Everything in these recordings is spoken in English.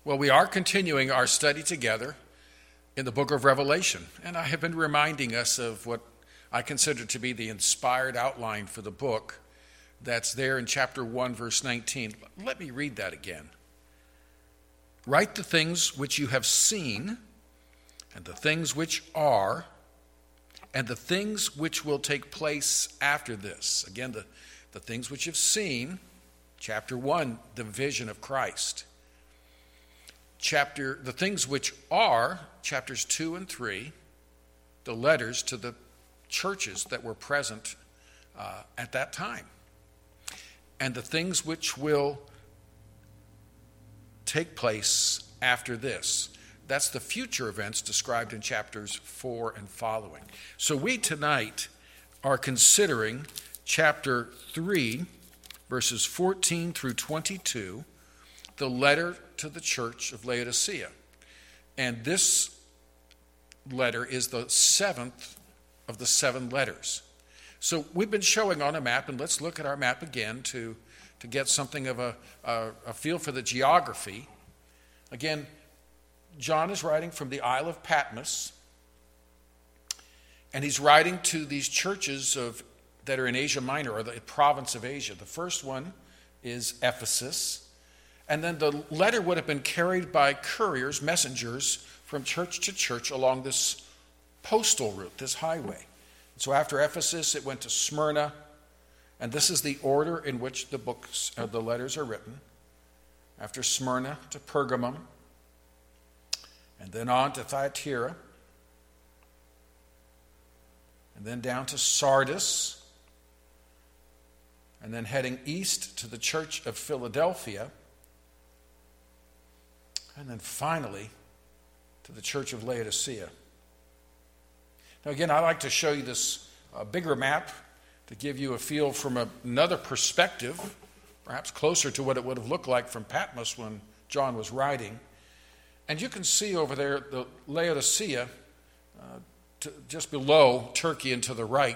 Well, we are continuing our study together in the book of Revelation, and I have been reminding us of what I consider to be the inspired outline for the book that's there in chapter 1, verse 19. Let me read that again. Write the things which you have seen, and the things which are, and the things which will take place after this. Again, the things which you've seen, chapter 1, the vision of Christ. The things which are, chapters 2 and 3, the letters to the churches that were present at that time. And the things which will take place after this. That's the future events described in chapters 4 and following. So we tonight are considering chapter 3, verses 14 through 22, the letter to the church of Laodicea. And this letter is the seventh of the 7 letters. So we've been showing on a map, and let's look at our map again to get something of a feel for the geography. Again, John is writing from the Isle of Patmos, and he's writing to these churches that are in Asia Minor, or the province of Asia. The first one is Ephesus, and then the letter would have been carried by couriers, messengers, from church to church along this postal route, this highway. So after Ephesus, it went to Smyrna, and this is the order in which the letters are written. After Smyrna to Pergamum, and then on to Thyatira, and then down to Sardis, and then heading east to the church of Philadelphia, and then finally to the church of Laodicea. Now again, I like to show you this bigger map to give you a feel from another perspective, perhaps closer to what it would have looked like from Patmos when John was writing. And you can see over there the Laodicea just below Turkey and to the right.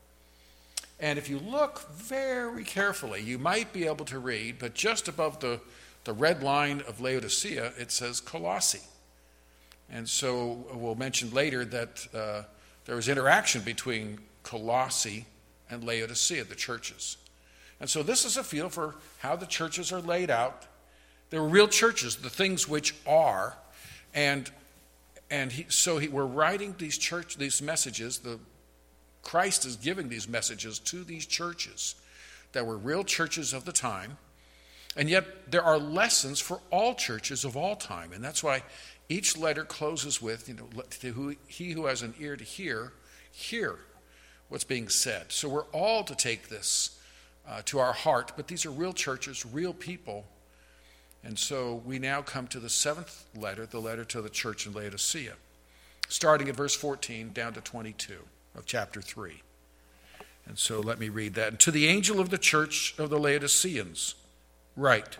And if you look very carefully, you might be able to read, but just above the red line of Laodicea, it says Colossae. And so we'll mention later that there was interaction between Colossae and Laodicea, the churches. And so this is a feel for how the churches are laid out. They were real churches, the things which are. And we're writing these messages. Christ is giving these messages to these churches that were real churches of the time. And yet there are lessons for all churches of all time. And that's why each letter closes with, he who has an ear to hear what's being said. So we're all to take this to our heart, but these are real churches, real people. And so we now come to the 7th letter, the letter to the church in Laodicea, starting at verse 14 down to 22 of chapter 3. And so let me read that. And to the angel of the church of the Laodiceans, write,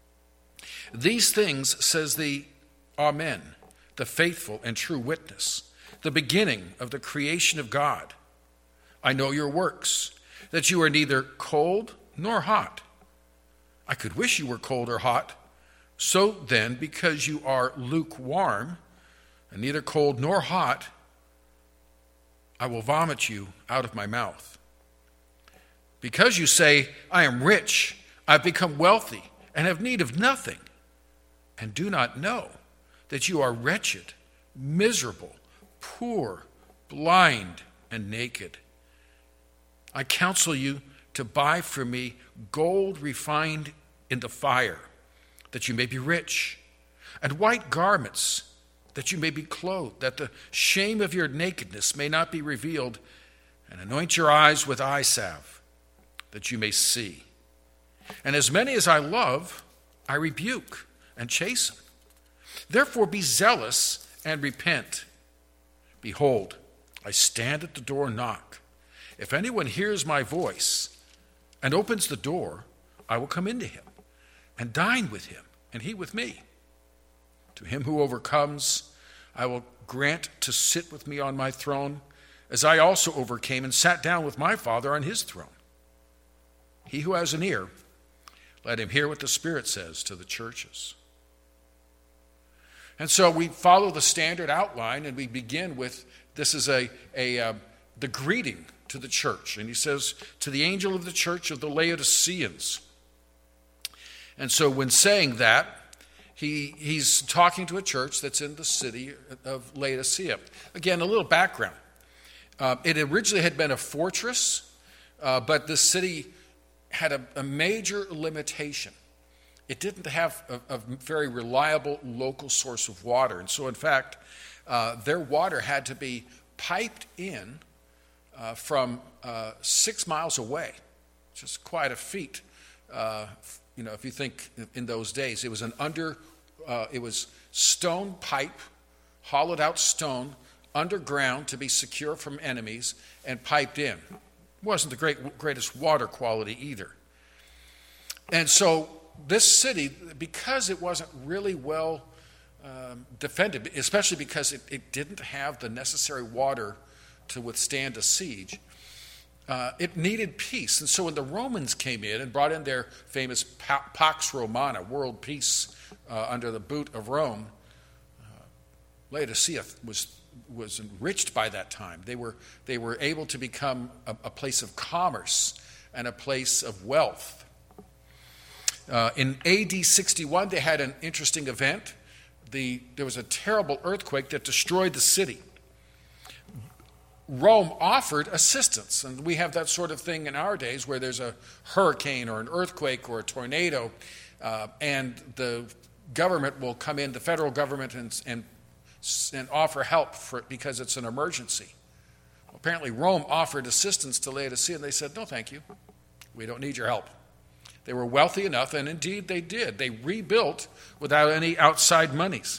these things says the Amen, the faithful and true witness, the beginning of the creation of God. I know your works, that you are neither cold nor hot. I could wish you were cold or hot. So then, because you are lukewarm, and neither cold nor hot, I will vomit you out of my mouth. Because you say, I am rich, I've become wealthy, and have need of nothing, and do not know that you are wretched, miserable, poor, blind, and naked. I counsel you to buy from me gold refined in the fire, that you may be rich, and white garments, that you may be clothed, that the shame of your nakedness may not be revealed, and anoint your eyes with eye salve, that you may see. And as many as I love, I rebuke and chasten. Therefore be zealous and repent. Behold, I stand at the door and knock. If anyone hears my voice and opens the door, I will come into him and dine with him, and he with me. To him who overcomes, I will grant to sit with me on my throne, as I also overcame and sat down with my Father on his throne. He who has an ear, let him hear what the Spirit says to the churches. And so we follow the standard outline, and we begin with, this is the greeting to the church. And he says, to the angel of the church of the Laodiceans. And so when saying that, he's talking to a church that's in the city of Laodicea. Again, a little background. It originally had been a fortress, but the city had a major limitation. It didn't have a very reliable local source of water. And so, in fact, their water had to be piped in from 6 miles away, which is quite a feat. If you think in those days, it was it was stone pipe, hollowed out stone, underground to be secure from enemies, and piped in. It wasn't the greatest water quality either. And so this city, because it wasn't really well defended, especially because it didn't have the necessary water to withstand a siege, it needed peace. And so when the Romans came in and brought in their famous Pax Romana, world peace under the boot of Rome, Laodicea was enriched by that time. They were able to become a place of commerce and a place of wealth. In AD 61, they had an interesting event. There was a terrible earthquake that destroyed the city. Rome offered assistance, and we have that sort of thing in our days where there's a hurricane or an earthquake or a tornado, and the government will come in, the federal government, and offer help because it's an emergency. Apparently, Rome offered assistance to Laodicea, and they said, no, thank you. We don't need your help. They were wealthy enough, and indeed they did. They rebuilt without any outside monies.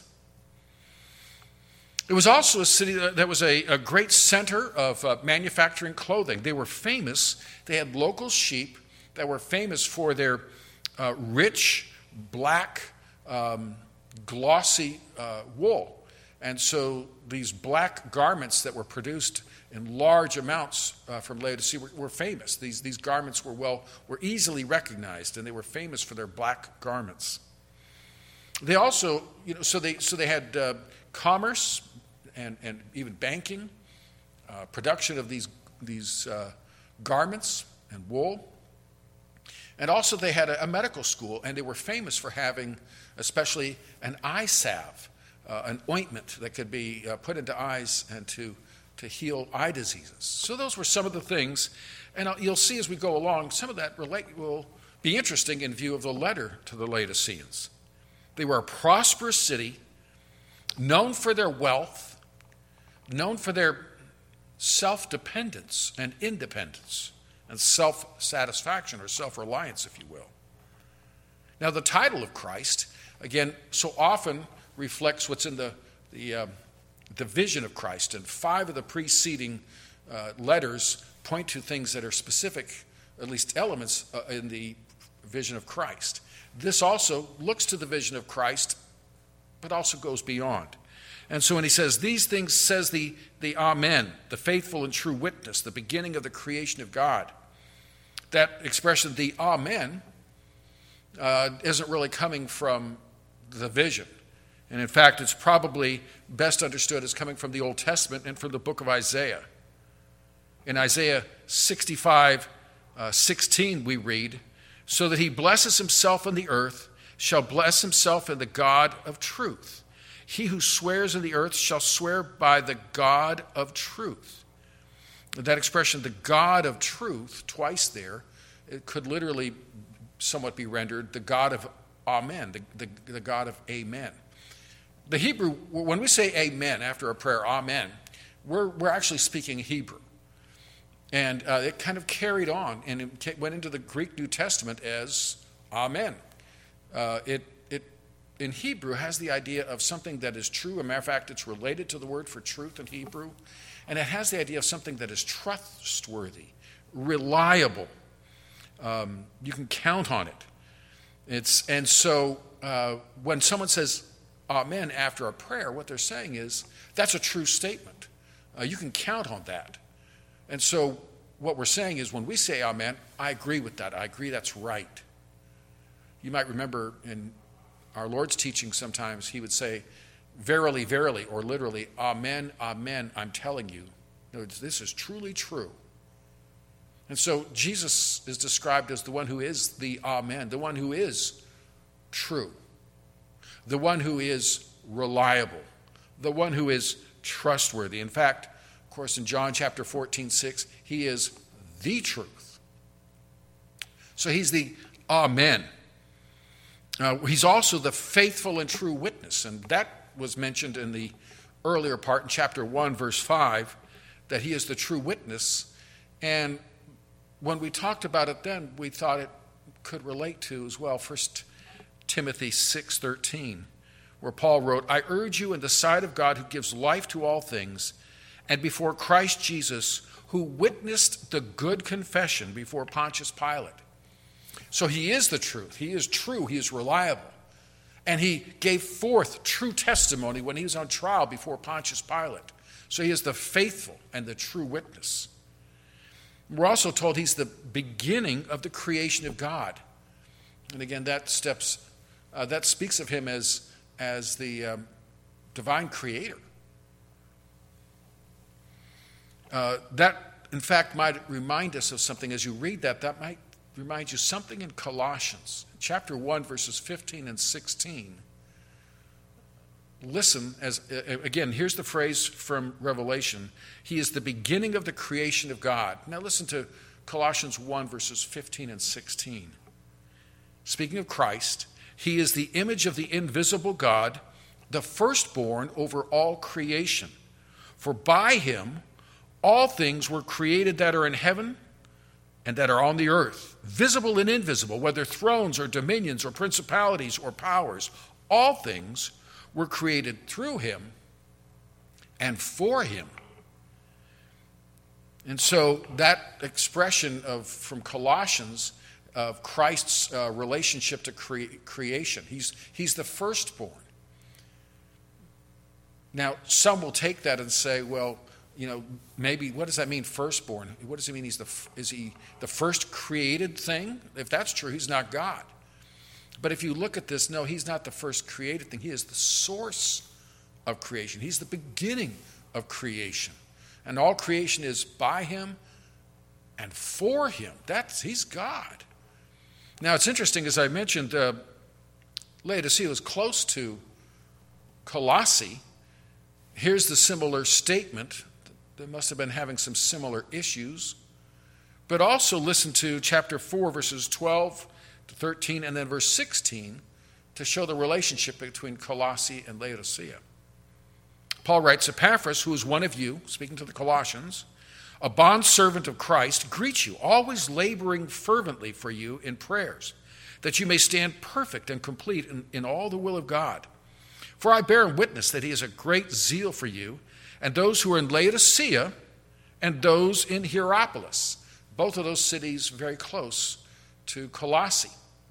It was also a city that was a great center of manufacturing clothing. They were famous. They had local sheep that were famous for their rich, black, glossy wool. And so these black garments that were produced in large amounts from Laodicea were famous. These garments were easily recognized, and they were famous for their black garments. They also, so they had commerce and even banking, production of these garments and wool. And also they had a medical school, and they were famous for having especially an eye salve, an ointment that could be put into eyes and to heal eye diseases. So those were some of the things, and you'll see as we go along, some of that will be interesting in view of the letter to the Laodiceans. They were a prosperous city, known for their wealth, known for their self-dependence and independence and self-satisfaction or self-reliance, if you will. Now, the title of Christ, again, so often reflects what's in the vision of Christ, and 5 of the preceding letters point to things that are specific, at least elements in the vision of Christ. This also looks to the vision of Christ, but also goes beyond. And so when he says these things, says the Amen, the faithful and true witness, the beginning of the creation of God. That expression, the Amen, isn't really coming from the vision. And in fact, it's probably best understood as coming from the Old Testament and from the book of Isaiah. In Isaiah 65:16 we read, so that he blesses himself in the earth, shall bless himself in the God of truth. He who swears in the earth shall swear by the God of truth. That expression, the God of truth, twice there, it could literally somewhat be rendered the God of Amen, the God of Amen. The Hebrew, when we say amen after a prayer, amen, we're actually speaking Hebrew. And it kind of carried on, and it went into the Greek New Testament as amen. It in Hebrew has the idea of something that is true. As a matter of fact, it's related to the word for truth in Hebrew. And it has the idea of something that is trustworthy, reliable. You can count on it. And so when someone says amen after a prayer, what they're saying is that's a true statement. You can count on that. And so what we're saying is when we say amen, I agree with that. I agree that's right. You might remember in our Lord's teaching sometimes he would say, verily, verily, or literally, amen, amen, I'm telling you. No, this is truly true. And so Jesus is described as the one who is the amen, the one who is true, the one who is reliable, the one who is trustworthy. In fact, of course, in John chapter 14:6, he is the truth. So he's the amen. He's also the faithful and true witness, and that was mentioned in the earlier part in chapter 1, verse 5, that he is the true witness. And when we talked about it then, we thought it could relate to as well 1 Timothy 6:13, where Paul wrote, I urge you in the sight of God who gives life to all things, and before Christ Jesus, who witnessed the good confession before Pontius Pilate. So he is the truth. He is true. He is reliable. And he gave forth true testimony when he was on trial before Pontius Pilate. So he is the faithful and the true witness. We're also told he's the beginning of the creation of God. And again, that speaks of him as the divine creator. That, in fact, might remind us of something. As you read that might remind you something in Colossians, chapter 1, verses 15 and 16. Listen, again, here's the phrase from Revelation. He is the beginning of the creation of God. Now listen to Colossians 1, verses 15 and 16. Speaking of Christ, he is the image of the invisible God, the firstborn over all creation. For by him all things were created that are in heaven and that are on the earth, visible and invisible, whether thrones or dominions or principalities or powers. All things were created through him and for him. And so that expression from Colossians of Christ's relationship to creation, he's the firstborn. Now, some will take that and say, well, maybe what does that mean, firstborn? What does it mean? Is he the first created thing? If that's true, he's not God. But if you look at this, no, he's not the first created thing. He is the source of creation. He's the beginning of creation. And all creation is by him and for him. He's God. Now, it's interesting, as I mentioned, Laodicea was close to Colossae. Here's the similar statement. They must have been having some similar issues. But also listen to chapter 4, verses 12 to 13, and then verse 16 to show the relationship between Colossae and Laodicea. Paul writes, Epaphras, who is one of you, speaking to the Colossians, a bondservant of Christ, greets you, always laboring fervently for you in prayers, that you may stand perfect and complete in all the will of God. For I bear witness that he has a great zeal for you, and those who are in Laodicea, and those in Hierapolis. Both of those cities very close to Colossae.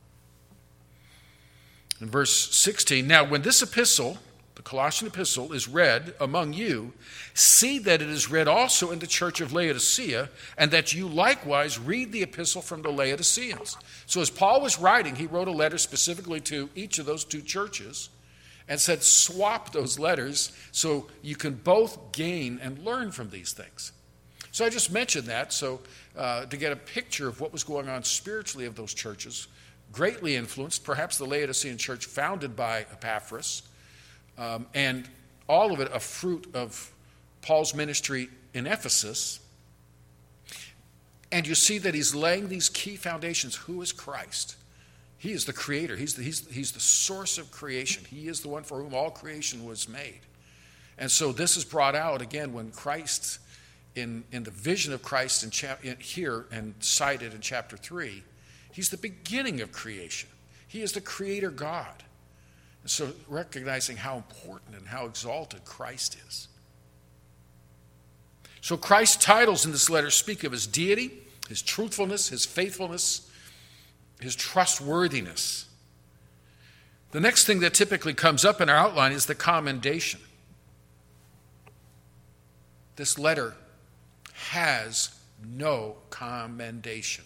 In verse 16, now when this epistle, the Colossian epistle, is read among you, see that it is read also in the church of Laodicea, and that you likewise read the epistle from the Laodiceans. So as Paul was writing, he wrote a letter specifically to each of those two churches, and said swap those letters so you can both gain and learn from these things. So I just mentioned that so to get a picture of what was going on spiritually of those churches, greatly influenced, perhaps the Laodicean church founded by Epaphras, and all of it a fruit of Paul's ministry in Ephesus. And you see that he's laying these key foundations. Who is Christ? He is the creator. He's the source of creation. He is the one for whom all creation was made. And so this is brought out again when Christ, in the vision of Christ here and cited in chapter 3, he's the beginning of creation. He is the creator God. And so recognizing how important and how exalted Christ is. So Christ's titles in this letter speak of his deity, his truthfulness, his faithfulness, his trustworthiness. The next thing that typically comes up in our outline is the commendation. This letter has no commendation,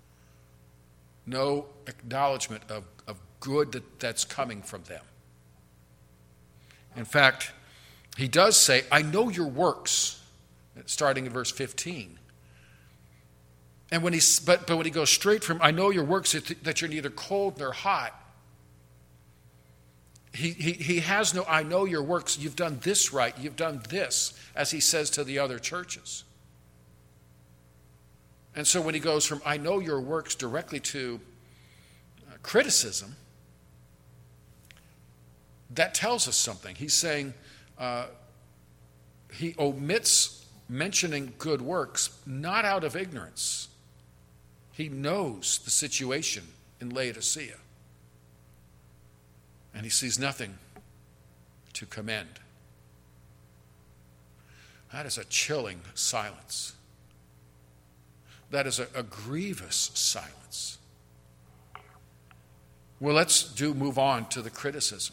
no acknowledgement of good that's coming from them. In fact, he does say, I know your works, starting in verse 15. And when when he goes straight from, I know your works, that you're neither cold nor hot, he has no, I know your works, you've done this right, you've done this, as he says to the other churches. And so when he goes from, I know your works, directly to criticism, that tells us something. He's saying he omits mentioning good works, not out of ignorance. He knows the situation in Laodicea. And he sees nothing to commend. That is a chilling silence. That is a grievous silence. Well, let's move on to the criticism.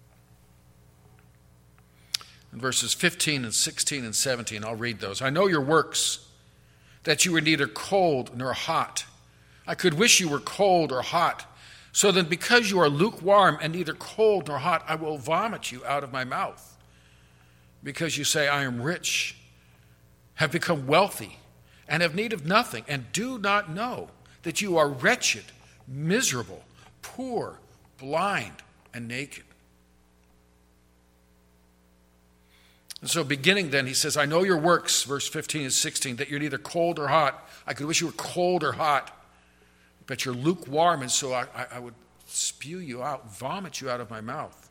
In verses 15 and 16 and 17, I'll read those. I know your works, that you were neither cold nor hot. I could wish you were cold or hot. So then, because you are lukewarm and neither cold nor hot, I will vomit you out of my mouth. Because you say, I am rich, have become wealthy, and have need of nothing, and do not know that you are wretched, miserable, poor, blind, and naked. And so beginning then, he says, I know your works, verse 15 and 16, that you're neither cold or hot. I could wish you were cold or hot, but you're lukewarm, and so I would spew you out, vomit you out of my mouth.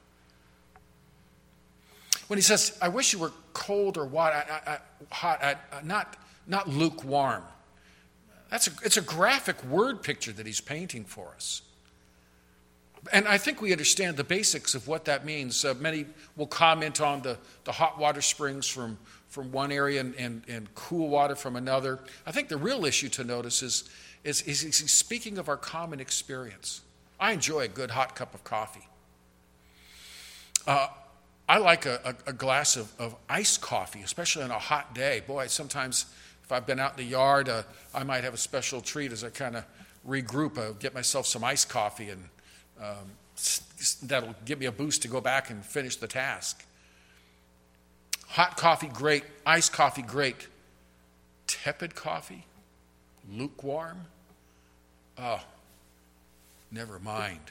When he says, I wish you were cold or hot, not lukewarm, it's a graphic word picture that he's painting for us. And I think we understand the basics of what that means. Many will comment on the hot water springs from one area and cool water from another. I think the real issue to notice is he's speaking of our common experience. I enjoy a good hot cup of coffee. I like a glass of iced coffee, especially on a hot day. Boy, sometimes if I've been out in the yard, I might have a special treat as I kind of regroup. I'll get myself some iced coffee, and that'll give me a boost to go back and finish the task. Hot coffee, great. Iced coffee, great. Tepid coffee, lukewarm, oh, never mind.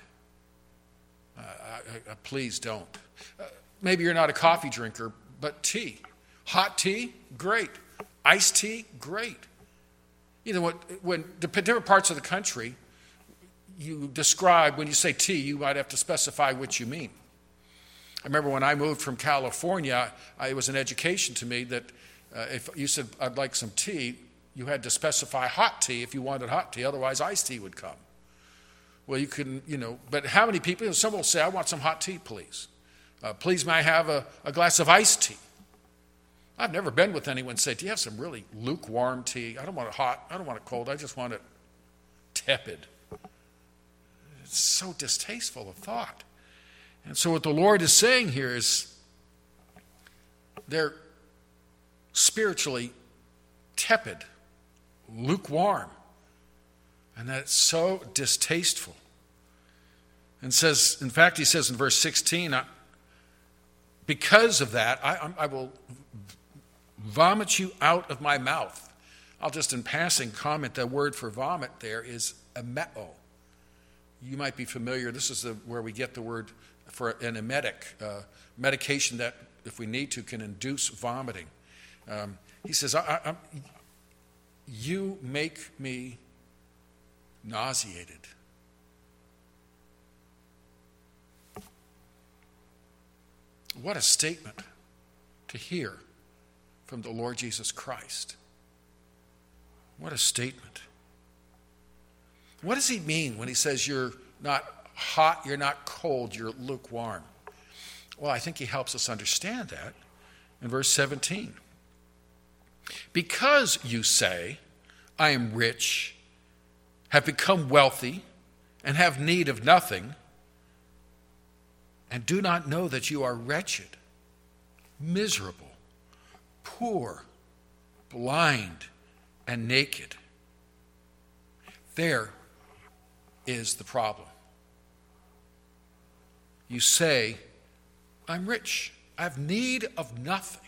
Please don't. Maybe you're not a coffee drinker, but tea. Hot tea, great. Iced tea, great. You know what? When different parts of the country, you describe, when you say tea, you might have to specify what you mean. I remember when I moved from California, it was an education to me that if you said, I'd like some tea, you had to specify hot tea if you wanted hot tea, otherwise iced tea would come. Well, you couldn't, but how many people, some will say, I want some hot tea, please. Please, may I have a glass of iced tea? I've never been with anyone say, do you have some really lukewarm tea? I don't want it hot, I don't want it cold, I just want it tepid. It's so distasteful of thought. And so what the Lord is saying here is they're spiritually tepid, lukewarm, and that's so distasteful. And says, in fact, he says in verse 16, because of that, I will vomit you out of my mouth. I'll just in passing comment the word for vomit there is emeo. You might be familiar, this is where we get the word for an emetic, medication that, if we need to, can induce vomiting. He says, you make me nauseated. What a statement to hear from the Lord Jesus Christ. What a statement. What does he mean when he says you're not hot, you're not cold, you're lukewarm? Well, I think he helps us understand that in verse 17. Because you say, I am rich, have become wealthy, and have need of nothing, and do not know that you are wretched, miserable, poor, blind, and naked. There is the problem. You say, I'm rich. I have need of nothing.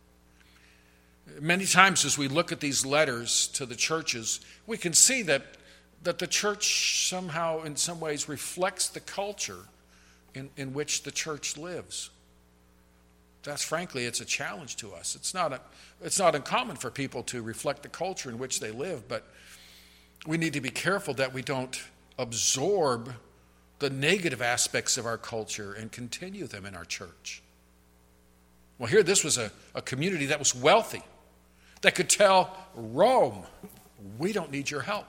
Many times as we look at these letters to the churches, we can see that the church somehow, in some ways, reflects the culture in which the church lives. That's frankly, it's a challenge to us. It's not uncommon for people to reflect the culture in which they live, but we need to be careful that we don't absorb the negative aspects of our culture and continue them in our church. Well, here this was a community that was wealthy, that could tell Rome, we don't need your help.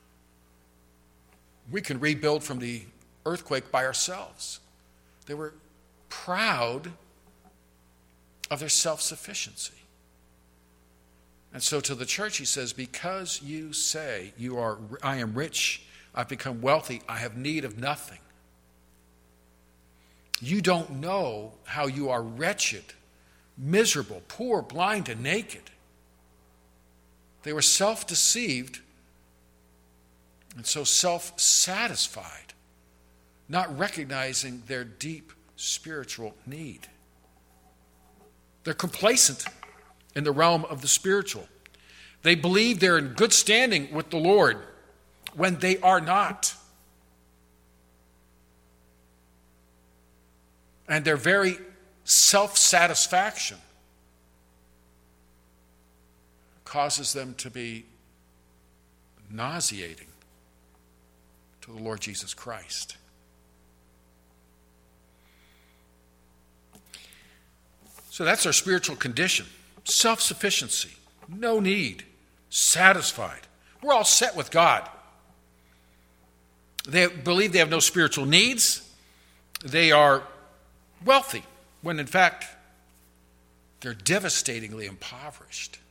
We can rebuild from the earthquake by ourselves. They were proud of their self-sufficiency. And so to the church he says, because you say I am rich, I've become wealthy, I have need of nothing. You don't know how you are wretched, miserable, poor, blind, and naked. They were self-deceived and so self-satisfied, not recognizing their deep spiritual need. They're complacent in the realm of the spiritual. They believe they're in good standing with the Lord when they are not. And their very self-satisfaction causes them to be nauseating to the Lord Jesus Christ. So that's our spiritual condition. Self-sufficiency, no need, satisfied. We're all set with God. They believe they have no spiritual needs. They are wealthy, when in fact they're devastatingly impoverished.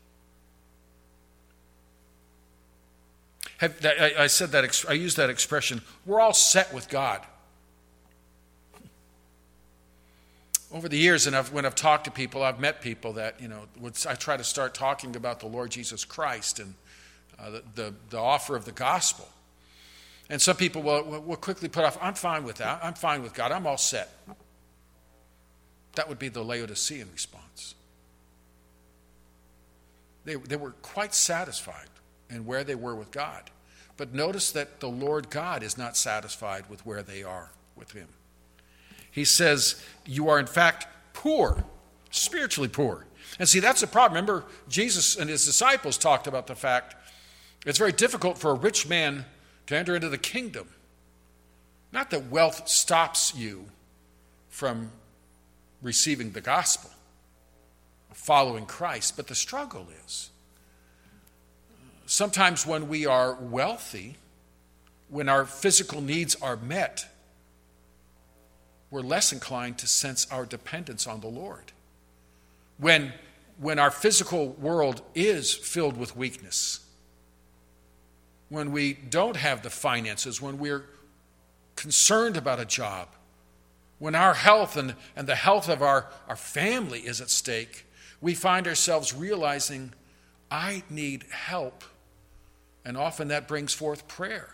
I used that expression, we're all set with God. Over the years, and when I've talked to people, I've met people that, I try to start talking about the Lord Jesus Christ and the offer of the gospel. And some people will quickly put off, I'm fine with that. I'm fine with God. I'm all set. That would be the Laodicean response. They were quite satisfied in where they were with God. But notice that the Lord God is not satisfied with where they are with him. He says, you are in fact poor, spiritually poor. And see, that's the problem. Remember, Jesus and his disciples talked about the fact it's very difficult for a rich man to enter into the kingdom. Not that wealth stops you from receiving the gospel, following Christ, but the struggle is sometimes when we are wealthy, when our physical needs are met, we're less inclined to sense our dependence on the Lord. When our physical world is filled with weakness, when we don't have the finances, when we're concerned about a job, when our health and the health of our family is at stake, we find ourselves realizing, I need help. And often that brings forth prayer.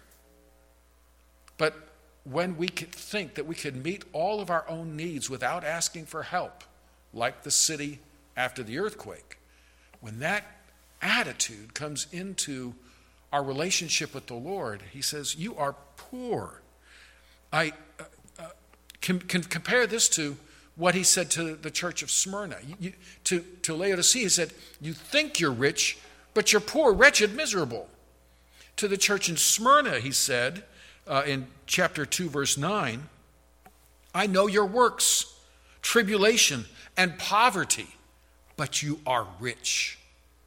But when we could think that we could meet all of our own needs without asking for help, like the city after the earthquake, when that attitude comes into our relationship with the Lord, he says, you are poor. I can compare this to what he said to the church of Smyrna. To Laodicea, he said, you think you're rich, but you're poor, wretched, miserable. To the church in Smyrna, he said, in chapter 2, verse 9, I know your works, tribulation, and poverty, but you are rich.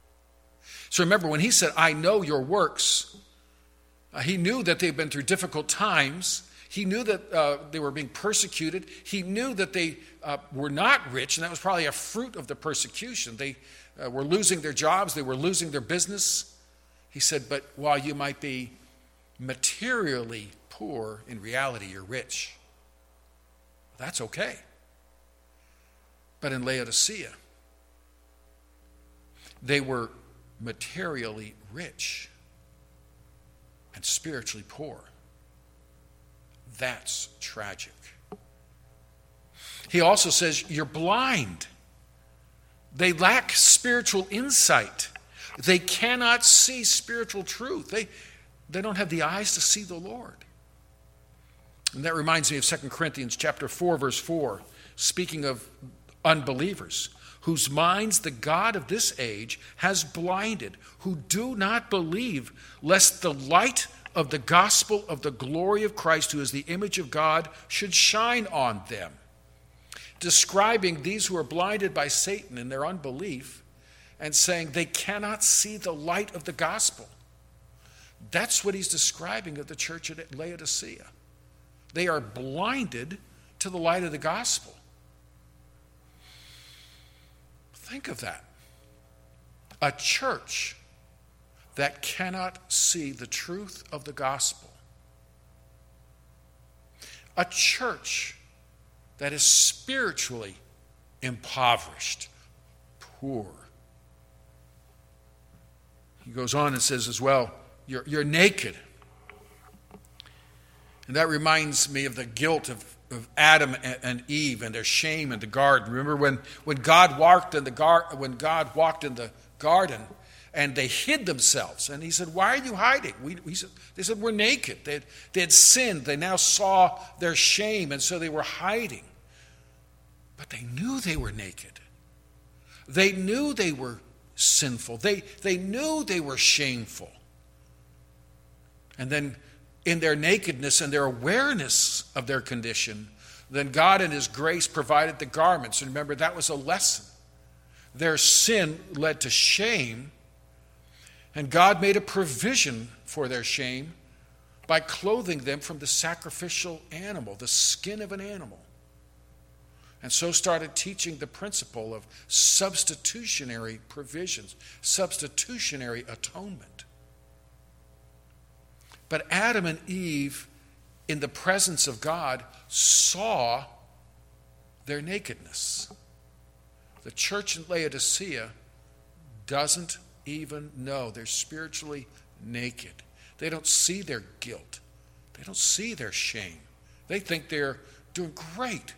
So remember, when he said, I know your works, he knew that they'd been through difficult times. He knew that they were being persecuted. He knew that they were not rich, and that was probably a fruit of the persecution. They were losing their jobs. They were losing their business. He said, but while you might be materially poor, in reality you're rich. That's okay. But in Laodicea, they were materially rich and spiritually poor. That's tragic. He also says, you're blind. They lack spiritual insight. They cannot see spiritual truth. They don't have the eyes to see the Lord. And that reminds me of 2 Corinthians chapter 4, verse 4, speaking of unbelievers, whose minds the God of this age has blinded, who do not believe, lest the light of the gospel of the glory of Christ, who is the image of God, should shine on them. Describing these who are blinded by Satan in their unbelief and saying they cannot see the light of the gospel. That's what he's describing of the church at Laodicea. They are blinded to the light of the gospel. Think of that. A church that cannot see the truth of the gospel. A church that is spiritually impoverished, poor. He goes on and says as well, you're naked. And that reminds me of the guilt of Adam and Eve and their shame in the garden. Remember when God walked in the garden and they hid themselves, and he said, "Why are you hiding?" They said, "We're naked." They had sinned. They now saw their shame, and so they were hiding. But they knew they were naked. They knew they were sinful. They knew they were shameful. And then in their nakedness and their awareness of their condition, then God in his grace provided the garments. And remember, that was a lesson. Their sin led to shame, and God made a provision for their shame by clothing them from the sacrificial animal, the skin of an animal. And so started teaching the principle of substitutionary provisions, substitutionary atonement. But Adam and Eve, in the presence of God, saw their nakedness. The church in Laodicea doesn't even know they're spiritually naked. They don't see their guilt. They don't see their shame. They think they're doing great.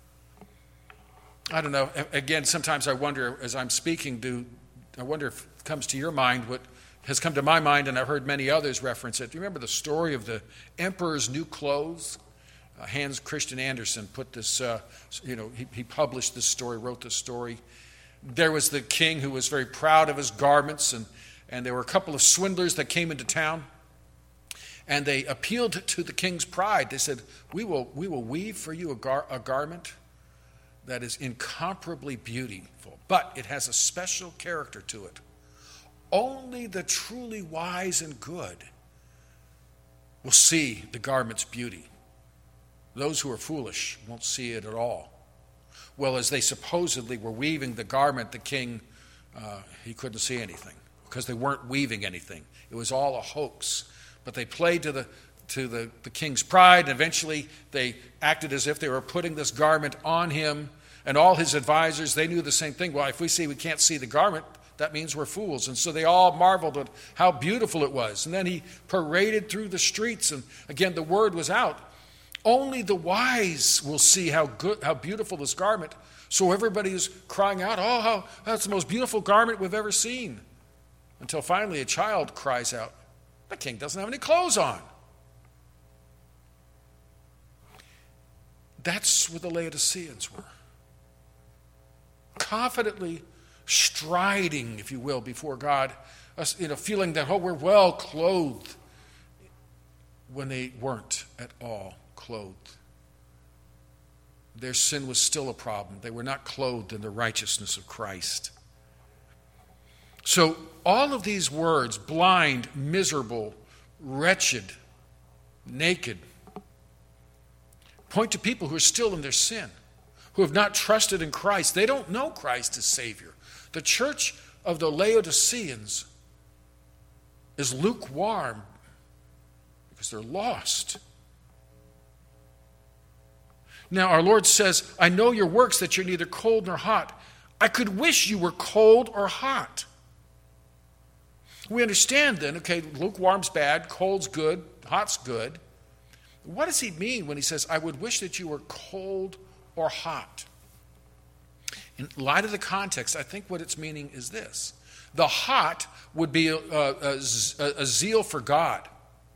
I don't know. Again, sometimes I wonder, as I'm speaking, I wonder if it comes to your mind what has come to my mind, and I've heard many others reference it. Do you remember the story of the Emperor's New Clothes? Hans Christian Andersen put this, he published this story, wrote this story. There was the king who was very proud of his garments, and there were a couple of swindlers that came into town, and they appealed to the king's pride. They said, we will weave for you a garment that is incomparably beautiful, but it has a special character to it. Only the truly wise and good will see the garment's beauty. Those who are foolish won't see it at all. Well, as they supposedly were weaving the garment, the king, he couldn't see anything because they weren't weaving anything. It was all a hoax. But they played to the king's pride, and eventually they acted as if they were putting this garment on him. And all his advisors, they knew the same thing. Well, if we say we can't see the garment, that means we're fools. And so they all marveled at how beautiful it was. And then he paraded through the streets, and again the word was out. Only the wise will see how beautiful this garment. So everybody is crying out, "Oh, that's the most beautiful garment we've ever seen." Until finally a child cries out, "The king doesn't have any clothes on." That's where the Laodiceans were. Confidently striding, if you will, before God, feeling that, we're well clothed, when they weren't at all clothed. Their sin was still a problem. They were not clothed in the righteousness of Christ. So all of these words, blind, miserable, wretched, naked, point to people who are still in their sin, who have not trusted in Christ. They don't know Christ as Savior. The church of the Laodiceans is lukewarm because they're lost. Now, our Lord says, "I know your works, that you're neither cold nor hot. I could wish you were cold or hot." We understand then, okay, lukewarm's bad, cold's good, hot's good. What does he mean when he says, "I would wish that you were cold or hot. In light of the context, I think what it's meaning is this. The hot would be a zeal for God.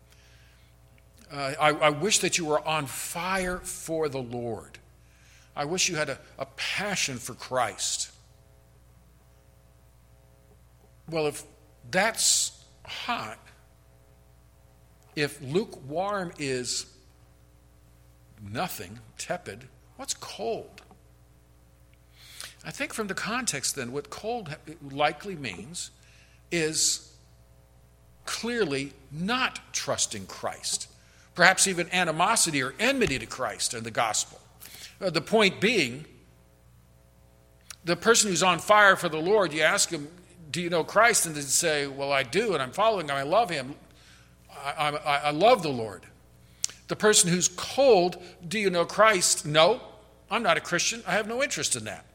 I wish that you were on fire for the Lord. I wish you had a passion for Christ. Well, if that's hot, if lukewarm is nothing, tepid, what's cold? I think from the context then, what cold likely means is clearly not trusting Christ. Perhaps even animosity or enmity to Christ and the gospel. The point being, the person who's on fire for the Lord, you ask him, do you know Christ? And they say, well, I do, and I'm following him, I love him. I love the Lord. The person who's cold, do you know Christ? No, I'm not a Christian. I have no interest in that.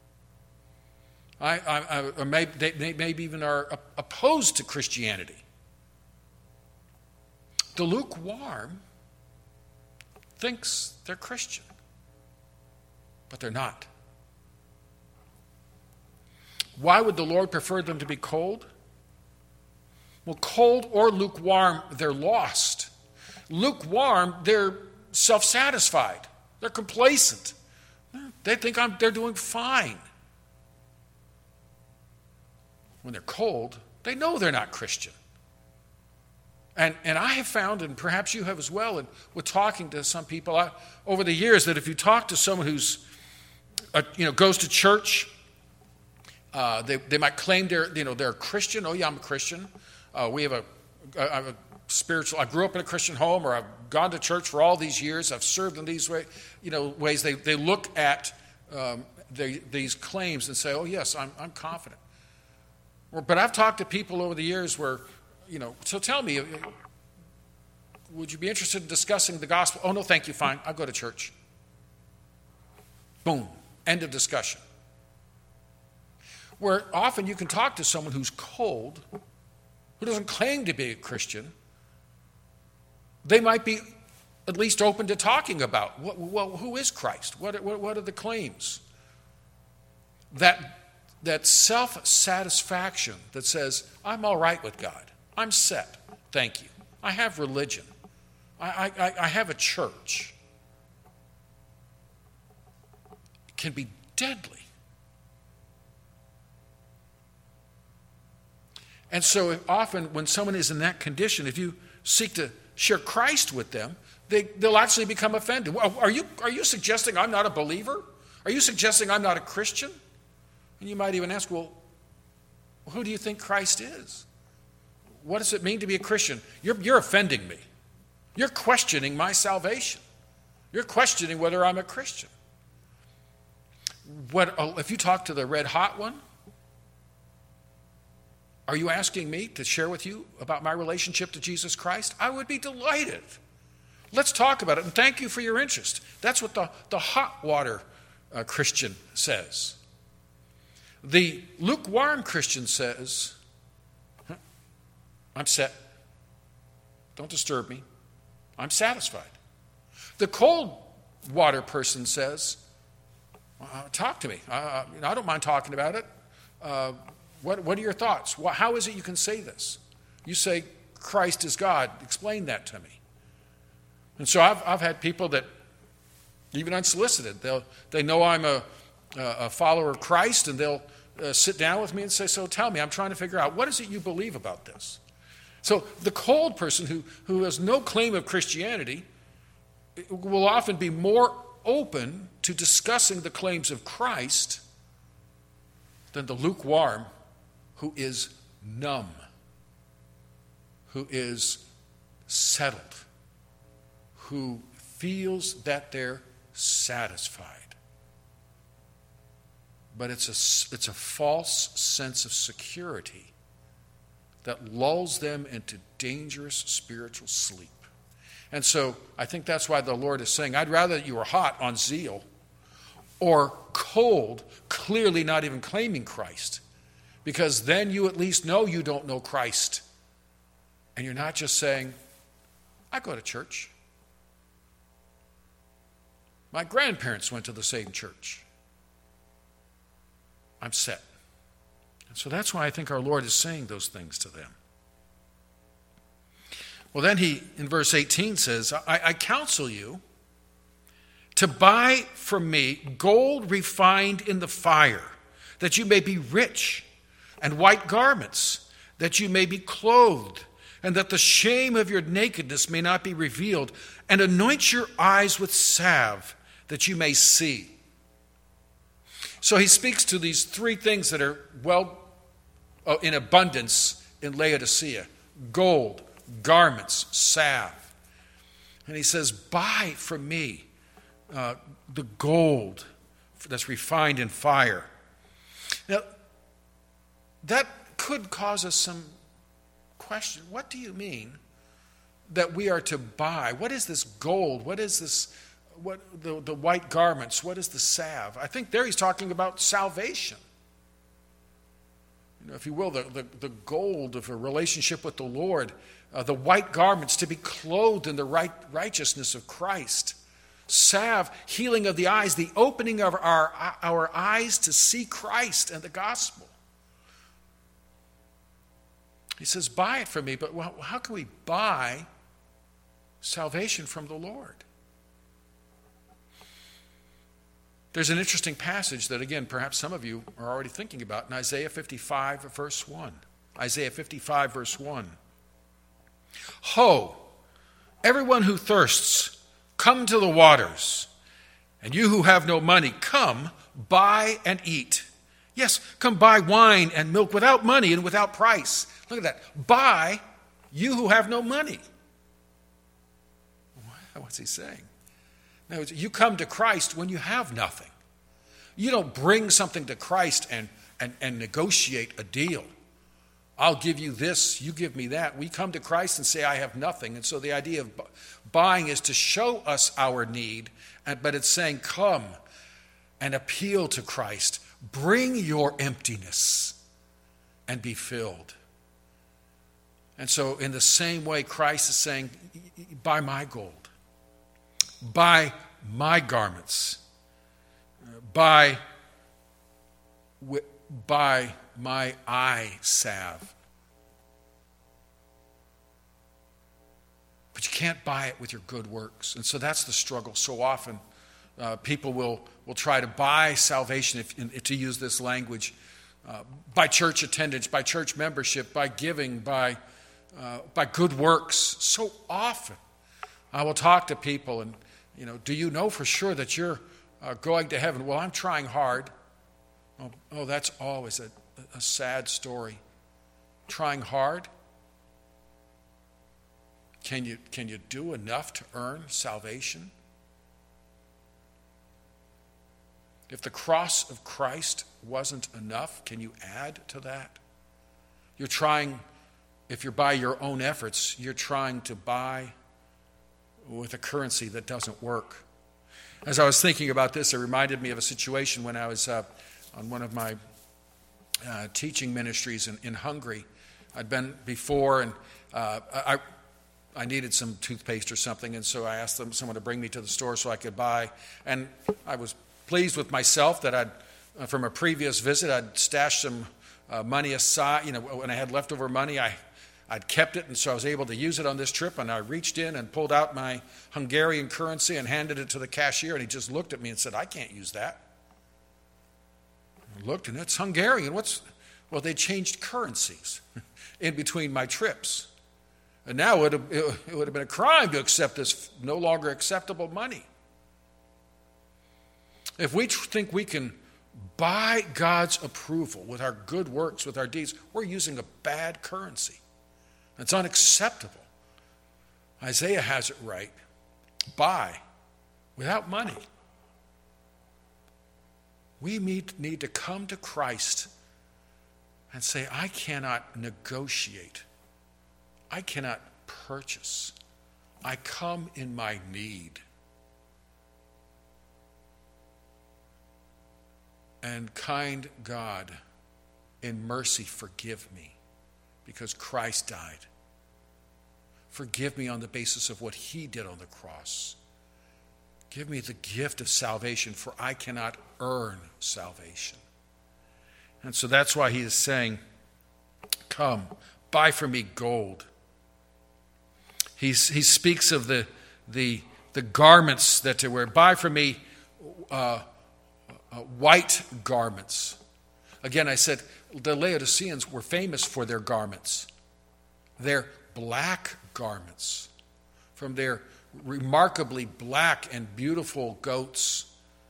Or maybe even are opposed to Christianity. The lukewarm thinks they're Christian, but they're not. Why would the Lord prefer them to be cold? Well, cold or lukewarm, they're lost. Lukewarm, they're self-satisfied. They're complacent. They think they're doing fine. When they're cold, they know they're not Christian. And I have found, and perhaps you have as well, and with talking to some people over the years, that if you talk to someone who's, goes to church, they might claim they're a Christian. Oh yeah, I'm a Christian. I'm a spiritual. I grew up in a Christian home, or I've gone to church for all these years. I've served in these ways. They look at these claims and say, oh yes, I'm confident. But I've talked to people over the years where, so tell me, would you be interested in discussing the gospel? Oh, no, thank you, fine. I'll go to church. Boom. End of discussion. Where often you can talk to someone who's cold, who doesn't claim to be a Christian. They might be at least open to talking about, who is Christ? What are the claims? That self-satisfaction that says, I'm all right with God. I'm set. Thank you. I have religion. I have a church. It can be deadly. And so often when someone is in that condition, if you seek to share Christ with them, they'll actually become offended. Well, are you suggesting I'm not a believer? Are you suggesting I'm not a Christian? And you might even ask, well, who do you think Christ is? What does it mean to be a Christian? You're offending me. You're questioning my salvation. You're questioning whether I'm a Christian. If you talk to the red hot one, are you asking me to share with you about my relationship to Jesus Christ? I would be delighted. Let's talk about it, and thank you for your interest. That's what the hot water Christian says. The lukewarm Christian says, I'm set. Don't disturb me. I'm satisfied. The cold water person says, talk to me. I don't mind talking about it. What are your thoughts? How is it you can say this? You say Christ is God. Explain that to me. And so I've had people that, even unsolicited, they know I'm a follower of Christ, and they'll sit down with me and say, so tell me, I'm trying to figure out, what is it you believe about this? So the cold person who has no claim of Christianity will often be more open to discussing the claims of Christ than the lukewarm who is numb, who is settled, who feels that they're satisfied. But it's a false sense of security that lulls them into dangerous spiritual sleep. And so I think that's why the Lord is saying, I'd rather that you were hot on zeal or cold, clearly not even claiming Christ, because then you at least know you don't know Christ. And you're not just saying, I go to church. My grandparents went to the same church. I'm set. And so that's why I think our Lord is saying those things to them. Well, then he, in verse 18, says, I counsel you to buy from me gold refined in the fire, that you may be rich, and white garments, that you may be clothed, and that the shame of your nakedness may not be revealed, and anoint your eyes with salve, that you may see. So he speaks to these three things that are in abundance in Laodicea: gold, garments, salve. And he says, buy from me the gold that's refined in fire. Now, that could cause us some question. What do you mean that we are to buy? What is this gold? What is this? What the white garments? What is the salve? I think there he's talking about salvation. If you will, the gold of a relationship with the Lord, the white garments to be clothed in the righteousness of Christ. Salve, healing of the eyes, the opening of our eyes to see Christ and the gospel. He says, buy it from me, but how can we buy salvation from the Lord? There's an interesting passage that, again, perhaps some of you are already thinking about in Isaiah 55, verse 1. Isaiah 55, verse 1. Ho, everyone who thirsts, come to the waters. And you who have no money, come, buy and eat. Yes, come buy wine and milk without money and without price. Look at that. Buy, you who have no money. What's he saying? No, you come to Christ when you have nothing. You don't bring something to Christ and negotiate a deal. I'll give you this, you give me that. We come to Christ and say, I have nothing. And so the idea of buying is to show us our need, but it's saying, come and appeal to Christ. Bring your emptiness and be filled. And so in the same way, Christ is saying, buy my gold. Buy my garments. Buy my eye salve. But you can't buy it with your good works. And so that's the struggle. So often people will try to buy salvation, to use this language, by church attendance, by church membership, by giving, by good works. So often I will talk to people and, do you know for sure that you're going to heaven? Well, I'm trying hard. Oh, that's always a sad story. Trying hard? Can you do enough to earn salvation? If the cross of Christ wasn't enough, can you add to that? You're trying, if you're by your own efforts, you're trying to buy with a currency that doesn't work. As I was thinking about this, it reminded me of a situation when I was on one of my teaching ministries in Hungary. I'd been before, and I needed some toothpaste or something, and so I asked someone to bring me to the store so I could buy. And I was pleased with myself that from a previous visit, I'd stashed some money aside. When I had leftover money, I'd kept it, and so I was able to use it on this trip, and I reached in and pulled out my Hungarian currency and handed it to the cashier, and he just looked at me and said, I can't use that. I looked, and it's Hungarian. Well, they changed currencies in between my trips. And now it would have been a crime to accept this no longer acceptable money. If we think we can buy God's approval with our good works, with our deeds, we're using a bad currency. It's unacceptable. Isaiah has it right. Buy without money. We need to come to Christ and say, I cannot negotiate. I cannot purchase. I come in my need. And kind God, in mercy, forgive me, because Christ died. Forgive me on the basis of what he did on the cross. Give me the gift of salvation, for I cannot earn salvation. And so that's why he is saying, come, buy for me gold. He speaks of the garments that to wear. Buy for me white garments. Again, I said the Laodiceans were famous for their garments. Their black garments, from their remarkably black and beautiful goats,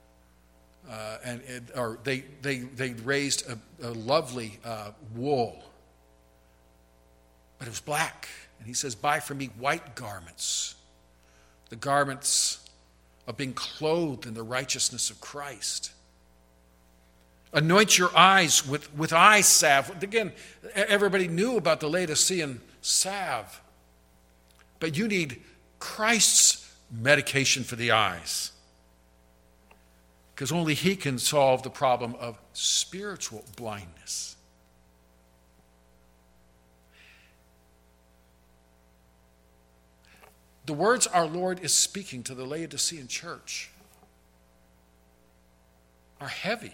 they raised a lovely wool, but it was black. And he says, buy for me white garments, the garments of being clothed in the righteousness of Christ. Anoint your eyes with eye salve. Again, everybody knew about the Laodicean salve, but you need Christ's medication for the eyes, because only he can solve the problem of spiritual blindness. The words our Lord is speaking to the Laodicean church are heavy.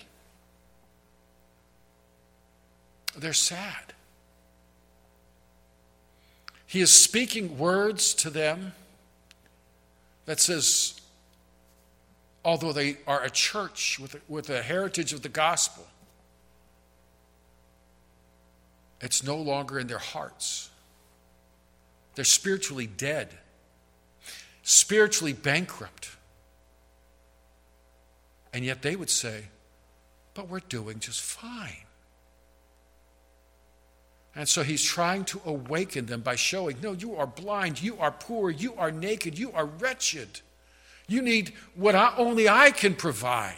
They're sad. He is speaking words to them that says, although they are a church with a heritage of the gospel, it's no longer in their hearts. They're spiritually dead, spiritually bankrupt. And yet they would say, but we're doing just fine. And so he's trying to awaken them by showing, no, you are blind, you are poor, you are naked, you are wretched. You need what only I can provide.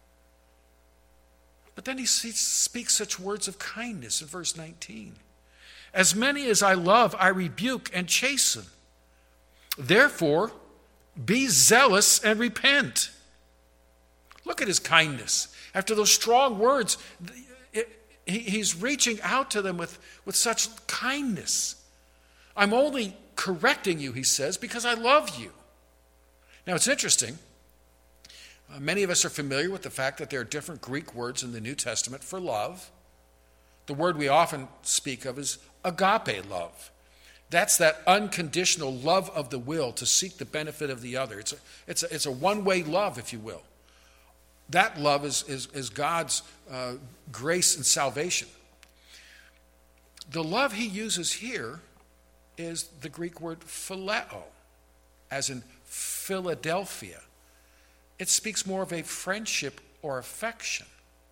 But then he speaks such words of kindness in verse 19. As many as I love, I rebuke and chasten. Therefore, be zealous and repent. Look at his kindness. After those strong words, he's reaching out to them with such kindness. I'm only correcting you, he says, because I love you. Now, it's interesting. Many of us are familiar with the fact that there are different Greek words in the New Testament for love. The word we often speak of is agape love. That's that unconditional love of the will to seek the benefit of the other. It's a one-way love, if you will. That love is God's grace and salvation. The love he uses here is the Greek word phileo, as in Philadelphia. It speaks more of a friendship or affection.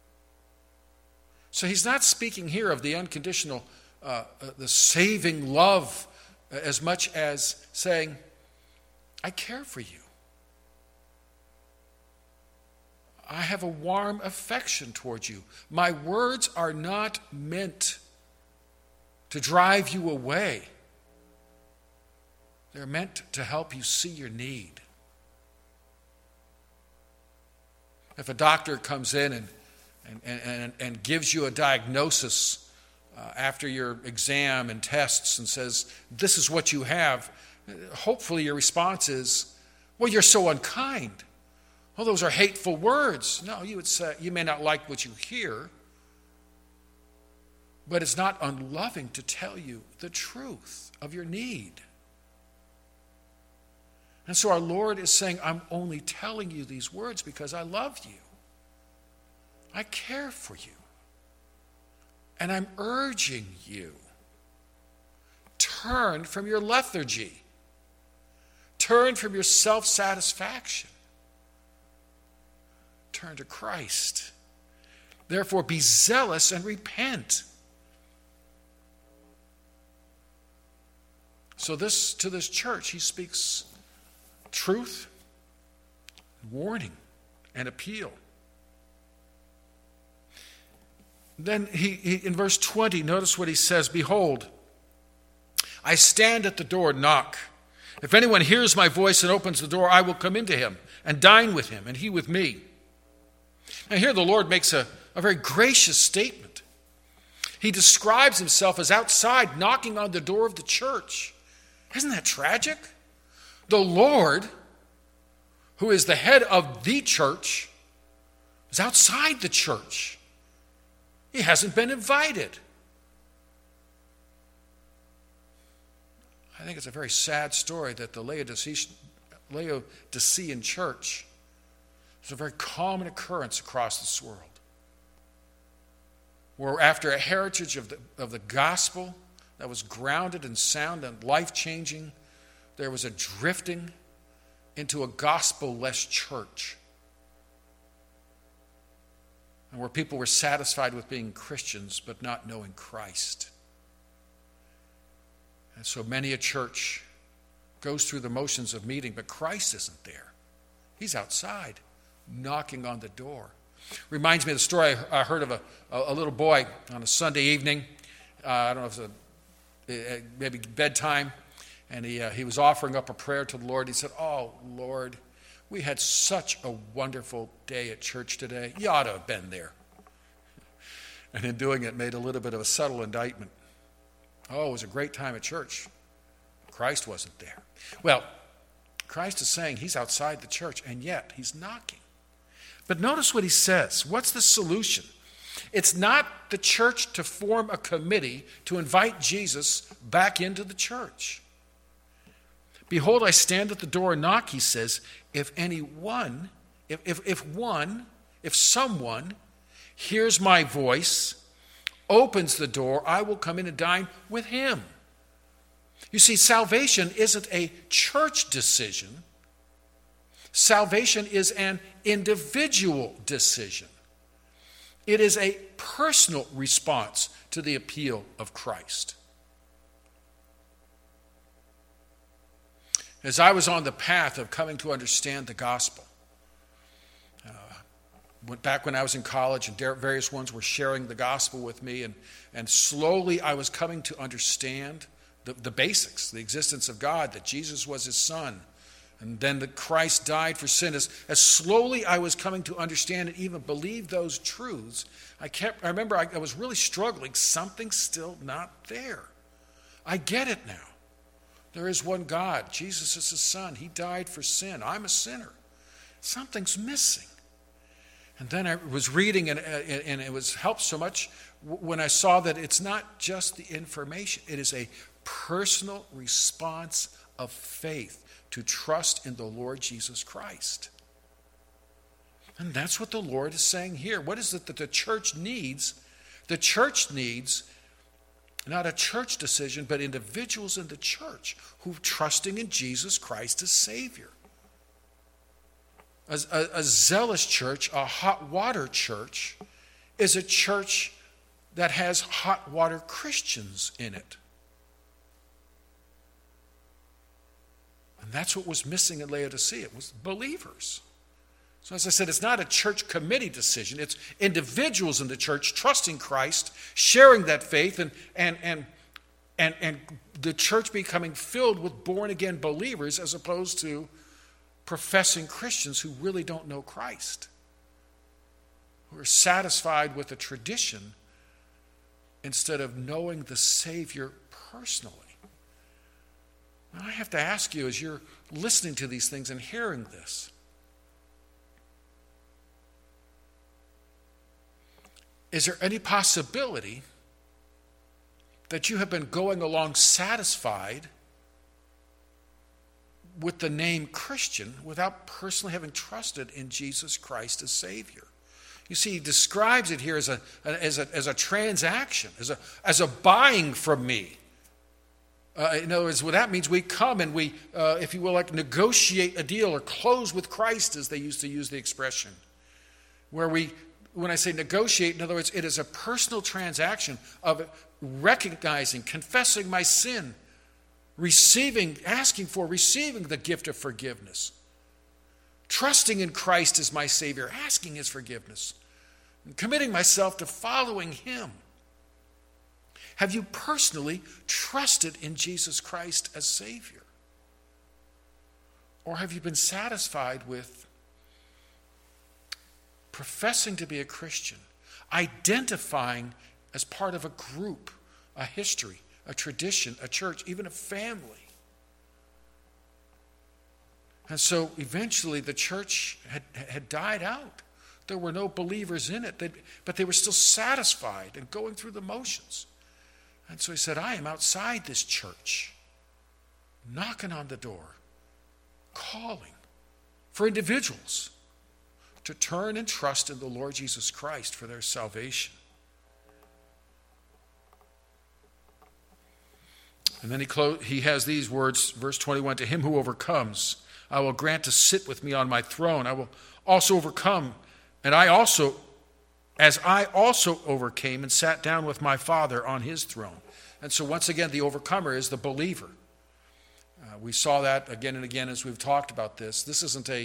So he's not speaking here of the unconditional, the saving love as much as saying, I care for you. I have a warm affection towards you. My words are not meant to drive you away. They're meant to help you see your need. If a doctor comes in and gives you a diagnosis after your exam and tests and says, this is what you have, hopefully your response is, well, you're so unkind. Well, those are hateful words. No, you would say, you may not like what you hear, but it's not unloving to tell you the truth of your need. And so our Lord is saying, I'm only telling you these words because I love you. I care for you. And I'm urging you, turn from your lethargy. Turn from your self-satisfaction. Turn to Christ. Therefore, be zealous and repent. So to this church, he speaks truth, warning, and appeal. Then he in verse 20, notice what he says, behold, I stand at the door and knock. If anyone hears my voice and opens the door, I will come into him and dine with him, and he with me. Now here the Lord makes a very gracious statement. He describes himself as outside knocking on the door of the church. Isn't that tragic? The Lord, who is the head of the church, is outside the church. He hasn't been invited. I think it's a very sad story that the Laodicean church is a very common occurrence across this world, where after a heritage of the gospel that was grounded and sound and life-changing, there was a drifting into a gospel-less church, and where people were satisfied with being Christians but not knowing Christ. And so many a church goes through the motions of meeting, but Christ isn't there. He's outside, knocking on the door. Reminds me of the story I heard of a little boy on a Sunday evening. I don't know if it was maybe bedtime, and he was offering up a prayer to the Lord. He said, "Oh, Lord, we had such a wonderful day at church today. You ought to have been there." And in doing it, made a little bit of a subtle indictment. Oh, it was a great time at church. Christ wasn't there. Well, Christ is saying he's outside the church, and yet he's knocking. But notice what he says. What's the solution? It's not the church to form a committee to invite Jesus back into the church. "Behold, I stand at the door and knock," he says. If someone hears my voice, opens the door, I will come in and dine with him. You see, salvation isn't a church decision. Salvation is an individual decision. It is a personal response to the appeal of Christ. As I was on the path of coming to understand the gospel, back when I was in college and various ones were sharing the gospel with me, and slowly I was coming to understand the basics, the existence of God, that Jesus was his son, and then that Christ died for sin. As slowly I was coming to understand and even believe those truths, I remember I was really struggling. Something's still not there. I get it now. There is one God. Jesus is his son. He died for sin. I'm a sinner. Something's missing. And then I was reading, and it was helped so much when I saw that it's not just the information. It is a personal response of faith to trust in the Lord Jesus Christ. And that's what the Lord is saying here. What is it that the church needs? The church needs not a church decision, but individuals in the church who are trusting in Jesus Christ as Savior. A zealous church, a hot water church, is a church that has hot water Christians in it. And that's what was missing in Laodicea. It was believers. So as I said, it's not a church committee decision. It's individuals in the church trusting Christ, sharing that faith, and the church becoming filled with born-again believers as opposed to professing Christians who really don't know Christ, who are satisfied with a tradition instead of knowing the Savior personally. Now, I have to ask you, as you're listening to these things and hearing this, is there any possibility that you have been going along satisfied with the name Christian without personally having trusted in Jesus Christ as Savior? You see, he describes it here as a transaction, as a buying from me. In other words, what that means, we come and we, if you will, like negotiate a deal or close with Christ, as they used to use the expression. When I say negotiate, in other words, it is a personal transaction of recognizing, confessing my sin, receiving the gift of forgiveness, trusting in Christ as my Savior, asking his forgiveness, and committing myself to following him. Have you personally trusted in Jesus Christ as Savior? Or have you been satisfied with professing to be a Christian, identifying as part of a group, a history, a tradition, a church, even a family? And so eventually the church had died out. There were no believers in it, but they were still satisfied and going through the motions. And so he said, I am outside this church, knocking on the door, calling for individuals to turn and trust in the Lord Jesus Christ for their salvation. And then he has these words, verse 21, to him who overcomes, I will grant to sit with me on my throne. I will also overcome, and as I also overcame and sat down with my Father on his throne. And so once again, the overcomer is the believer. We saw that again and again as we've talked about this. This isn't a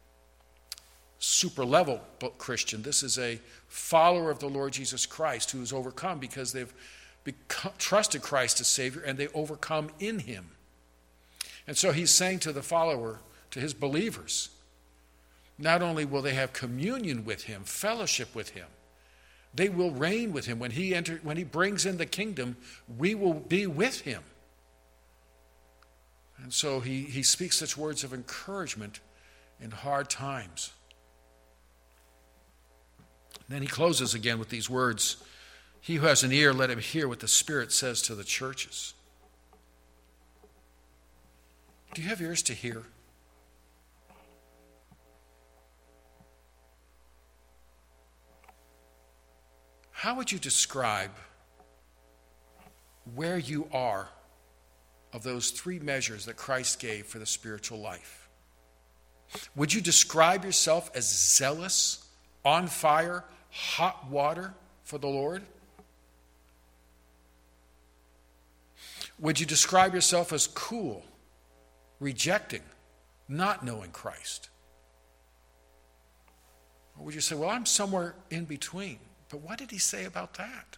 super level Christian. This is a follower of the Lord Jesus Christ who has overcome because they've trusted Christ as Savior and they overcome in him. And so he's saying to the follower, to his believers, not only will they have communion with him, fellowship with him, they will reign with him. When he brings in the kingdom, we will be with him. And so he speaks such words of encouragement in hard times. Then he closes again with these words, he who has an ear, let him hear what the Spirit says to the churches. Do you have ears to hear? How would you describe where you are of those three measures that Christ gave for the spiritual life? Would you describe yourself as zealous, on fire, hot water for the Lord? Would you describe yourself as cool, rejecting, not knowing Christ? Or would you say, well, I'm somewhere in between? But what did he say about that?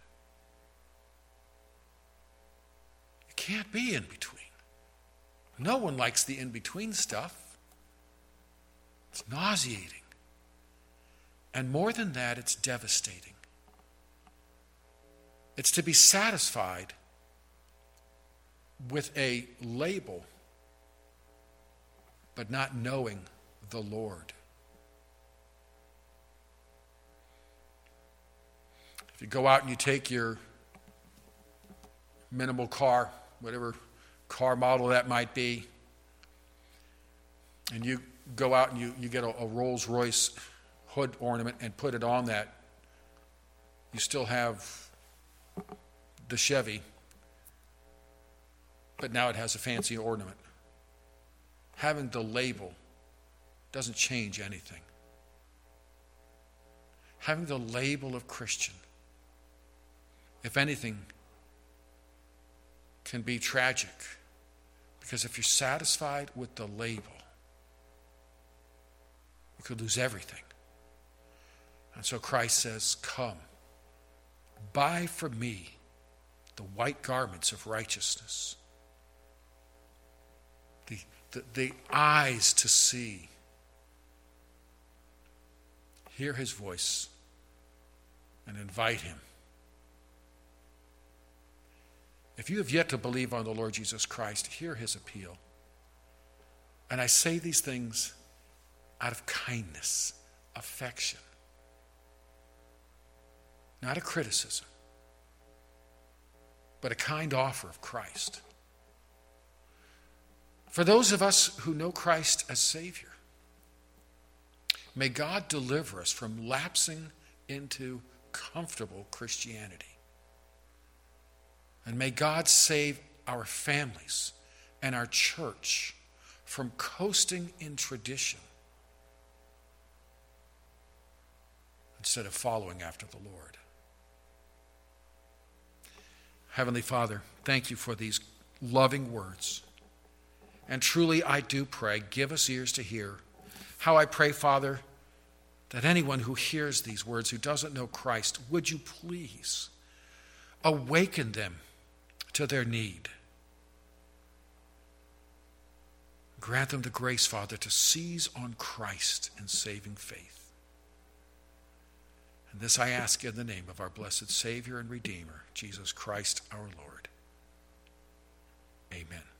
You can't be in between. No one likes the in-between stuff. It's nauseating. And more than that, it's devastating. It's to be satisfied with a label, but not knowing the Lord. If you go out and you take your minimal car, whatever car model that might be, and you go out and you get a Rolls Royce hood ornament and put it on that, you still have the Chevy, but now it has a fancy ornament. Having the label doesn't change anything. Having the label of Christian, if anything, can be tragic. Because if you're satisfied with the label, you could lose everything. And so Christ says, come, buy from me the white garments of righteousness, the eyes to see, hear his voice, and invite him. If you have yet to believe on the Lord Jesus Christ, hear his appeal. And I say these things out of kindness, affection, not a criticism, but a kind offer of Christ. For those of us who know Christ as Savior, may God deliver us from lapsing into comfortable Christianity. And may God save our families and our church from coasting in tradition instead of following after the Lord. Heavenly Father, thank you for these loving words. And truly, I do pray, give us ears to hear. How I pray, Father, that anyone who hears these words who doesn't know Christ, would you please awaken them to their need. Grant them the grace, Father, to seize on Christ in saving faith. And this I ask in the name of our blessed Savior and Redeemer, Jesus Christ our Lord. Amen.